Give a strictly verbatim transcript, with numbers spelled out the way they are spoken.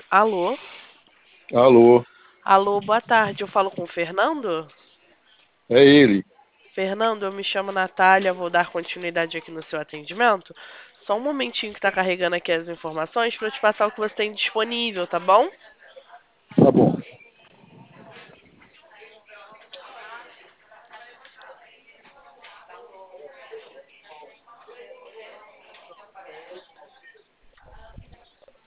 Alô? Alô, Alô, boa tarde. Eu falo com o Fernando? é ele. Fernando, eu me chamo Natália, vou dar continuidade aqui no seu atendimento. Só um momentinho que tá carregando aqui as informações para te passar o que você tem disponível, tá bom? Tá bom.